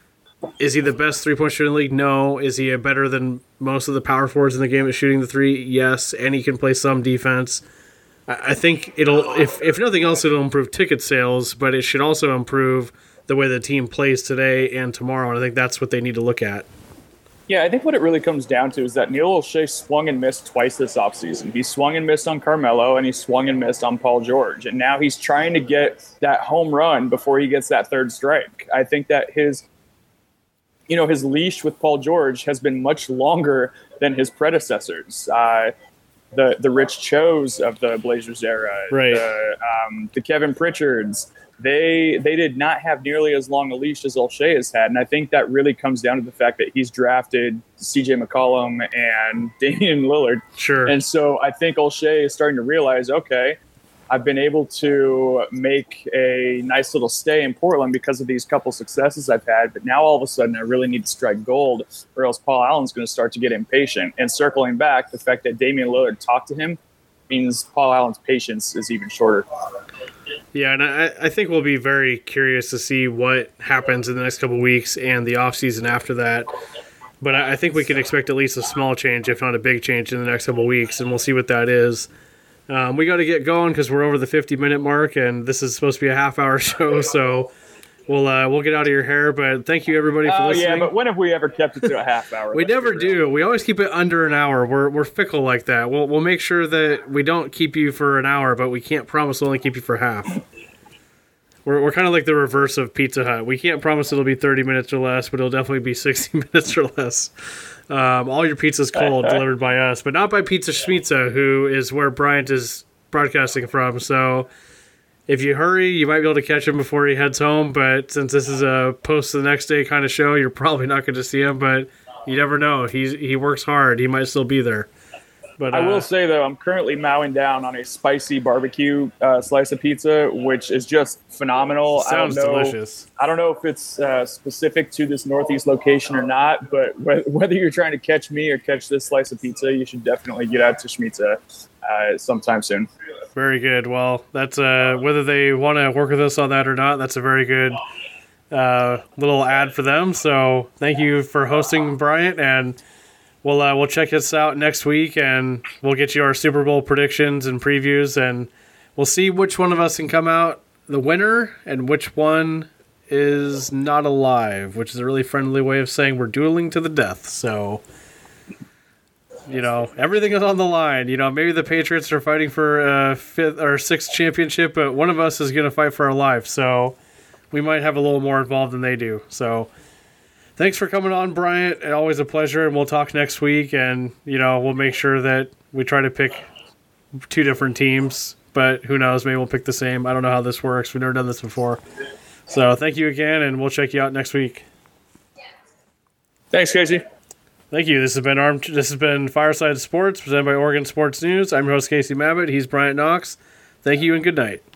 is he the best three-point shooter in the league? No. Is he a better than most of the power forwards in the game at shooting the three? Yes. And he can play some defense. I think it'll, if if nothing else, it'll improve ticket sales, but it should also improve the way the team plays today and tomorrow, and I think that's what they need to look at. Yeah, I think what it really comes down to is that Neil O'Shea swung and missed twice this offseason. He swung and missed on Carmelo, and he swung and missed on Paul George, and now he's trying to get that home run before he gets that third strike. I think that his you know, his leash with Paul George has been much longer than his predecessors. Uh, the the Rich Chos of the Blazers era, right. the, um, the Kevin Pritchards, they they did not have nearly as long a leash as Olshey has had. And I think that really comes down to the fact that he's drafted C J McCollum and Damian Lillard. Sure. And so I think Olshey is starting to realize, okay, I've been able to make a nice little stay in Portland because of these couple successes I've had. But now all of a sudden I really need to strike gold, or else Paul Allen's going to start to get impatient. And circling back, the fact that Damian Lillard talked to him means Paul Allen's patience is even shorter. Yeah, and I, I think we'll be very curious to see what happens in the next couple of weeks and the offseason after that. But I, I think we can expect at least a small change, if not a big change, in the next couple of weeks, and we'll see what that is. Um, we got to get going because we're over the fifty-minute mark, and this is supposed to be a half-hour show, so we'll uh, we'll get out of your hair. But thank you, everybody, for oh, listening. Yeah, but when have we ever kept it to a half hour? we never do. We always keep it under an hour. We're we're fickle like that. We'll we'll make sure that we don't keep you for an hour, but we can't promise we'll only keep you for half. We're we're kind of like the reverse of Pizza Hut. We can't promise it'll be thirty minutes or less, but it'll definitely be sixty minutes or less. Um, all your pizza's cold, delivered by us, but not by Pizza Schmitza, who is where Bryant is broadcasting from. So if you hurry, you might be able to catch him before he heads home. But since this is a post the next day kind of show, you're probably not going to see him. But you never know. He's he works hard. He might still be there. But I uh, will say, though, I'm currently mowing down on a spicy barbecue uh, slice of pizza, which is just phenomenal. Sounds I don't know, delicious. I don't know if it's uh, specific to this Northeast location or not, but wh- whether you're trying to catch me or catch this slice of pizza, you should definitely get out to Schmitza uh, sometime soon. Very good. Well, that's uh, whether they want to work with us on that or not, that's a very good uh, little ad for them. So thank you for hosting, Bryant, and we'll uh, we'll check this out next week, and we'll get you our Super Bowl predictions and previews, and we'll see which one of us can come out the winner and which one is not alive, which is a really friendly way of saying we're dueling to the death. So, you know, everything is on the line. You know, maybe the Patriots are fighting for a fifth or sixth championship, but one of us is going to fight for our life. So we might have a little more involved than they do. So thanks for coming on, Bryant. Always a pleasure, and we'll talk next week. And, you know, we'll make sure that we try to pick two different teams, but who knows? Maybe we'll pick the same. I don't know how this works. We've never done this before. So thank you again, and we'll check you out next week. Thanks, Casey. Thank you. This has been Arm. This has been Fireside Sports, presented by Oregon Sports News. I'm your host, Casey Mabbitt. He's Bryant Knox. Thank you, and good night.